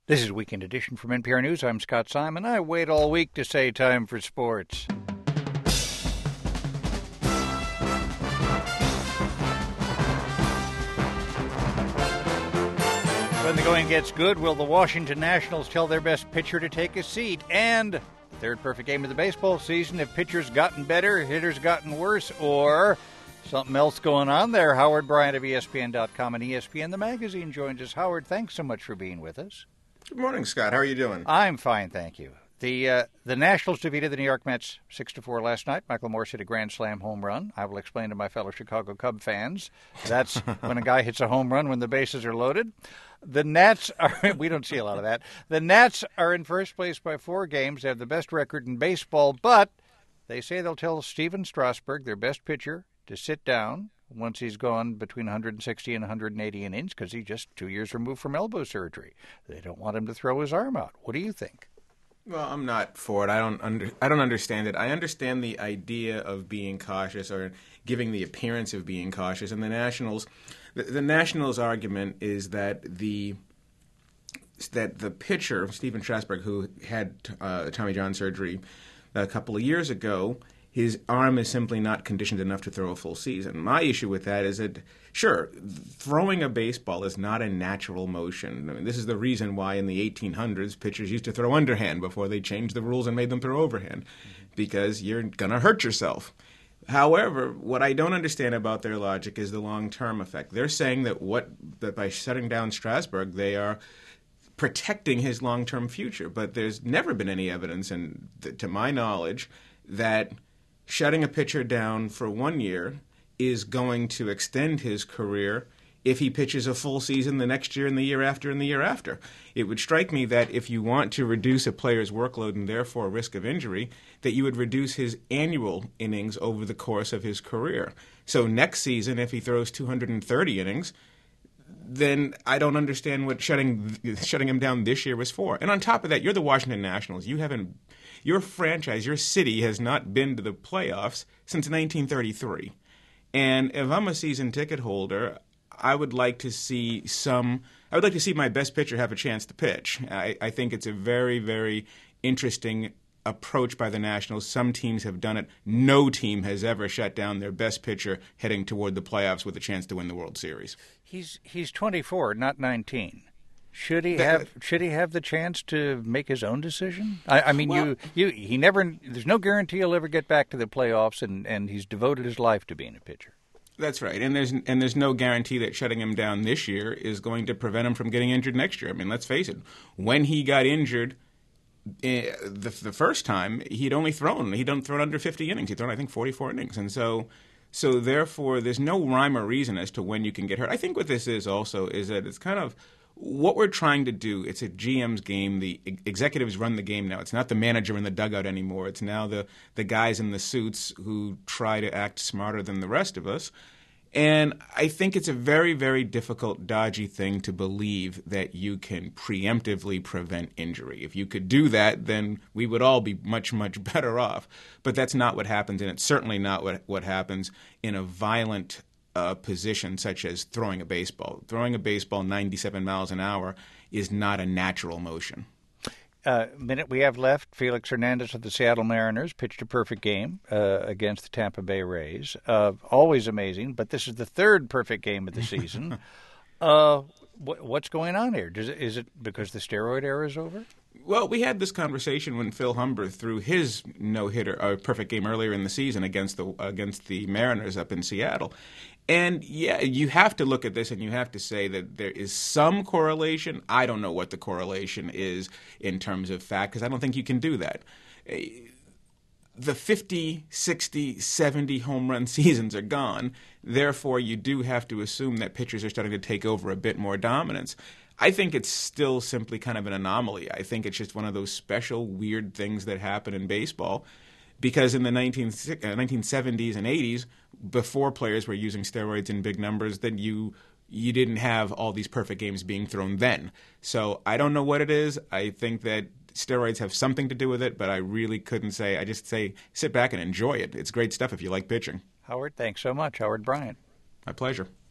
This is Weekend Edition from NPR News. I'm Scott Simon. I wait all week to say time for sports. When the going gets good, will the Washington Nationals tell their best pitcher to take a seat? And the third perfect game of the baseball season, if pitchers gotten better, hitters gotten worse, or something else going on there. Howard Bryant of ESPN.com and ESPN the Magazine joins us. Howard, thanks so much for being with us. Good morning, Scott. How are you doing? I'm fine, thank you. The Nationals defeated the New York Mets 6-4 last night. Michael Morse hit a grand slam home run. I will explain to my fellow Chicago Cub fans. That's when a guy hits a home run when the bases are loaded. The Nats are, we don't see a lot of that. The Nats are in first place by 4 games. They have the best record in baseball, but they say they'll tell Steven Strasburg, their best pitcher, to sit down once he's gone between 160 and 180 innings because he's just 2 years removed from elbow surgery. They don't want him to throw his arm out. What do you think? Well, I'm not for it. I don't understand it. I understand the idea of being cautious or giving the appearance of being cautious. And the Nationals' argument is that the pitcher, Steven Strasburg, who had Tommy John surgery a couple of years ago, his arm is simply not conditioned enough to throw a full season. My issue with that is that, sure, throwing a baseball is not a natural motion. I mean, this is the reason why in the 1800s pitchers used to throw underhand before they changed the rules and made them throw overhand, because you're going to hurt yourself. However, what I don't understand about their logic is the long-term effect. They're saying that by shutting down Strasburg, they are protecting his long-term future. But there's never been any evidence, to my knowledge, that shutting a pitcher down for 1 year is going to extend his career if he pitches a full season the next year and the year after and the year after. It would strike me that if you want to reduce a player's workload and therefore risk of injury, that you would reduce his annual innings over the course of his career. So next season, if he throws 230 innings, then I don't understand what shutting him down this year was for. And on top of that, you're the Washington Nationals. Your franchise, your city, has not been to the playoffs since 1933. And if I'm a season ticket holder, I would like to see my best pitcher have a chance to pitch. I think it's a very, very interesting approach by the Nationals. Some teams have done it. No team has ever shut down their best pitcher heading toward the playoffs with a chance to win the World Series. He's 24, not 19. Should he have the chance to make his own decision? I mean, well, he never. There's no guarantee he'll ever get back to the playoffs, and he's devoted his life to being a pitcher. That's right, and there's no guarantee that shutting him down this year is going to prevent him from getting injured next year. I mean, let's face it. When he got injured the first time, he'd thrown under 50 innings. He'd thrown, I think, 44 innings, and so therefore, there's no rhyme or reason as to when you can get hurt. I think what this is also is that it's kind of what we're trying to do. It's a GM's game. The executives run the game now. It's not the manager in the dugout anymore. It's now the guys in the suits who try to act smarter than the rest of us. And I think it's a very, very difficult, dodgy thing to believe that you can preemptively prevent injury. If you could do that, then we would all be much, much better off. But that's not what happens, and it's certainly not what happens in a violent position such as throwing a baseball. Throwing a baseball 97 miles an hour is not a natural motion. Minute we have left. Felix Hernandez of the Seattle Mariners pitched a perfect game against the Tampa Bay Rays. Always amazing, but this is the third perfect game of the season. What's going on here? Is it because the steroid era is over? Well, we had this conversation when Phil Humber threw his no-hitter, perfect game earlier in the season against the Mariners up in Seattle. And, yeah, you have to look at this and you have to say that there is some correlation. I don't know what the correlation is in terms of fact, because I don't think you can do that. The 50, 60, 70 home run seasons are gone. Therefore, you do have to assume that pitchers are starting to take over a bit more dominance. I think it's still simply kind of an anomaly. I think it's just one of those special, weird things that happen in baseball. Because in the 1970s and 80s, before players were using steroids in big numbers, then you didn't have all these perfect games being thrown then. So I don't know what it is. I think that steroids have something to do with it, but I really couldn't say. I just say sit back and enjoy it. It's great stuff if you like pitching. Howard, thanks so much. Howard Bryant. My pleasure.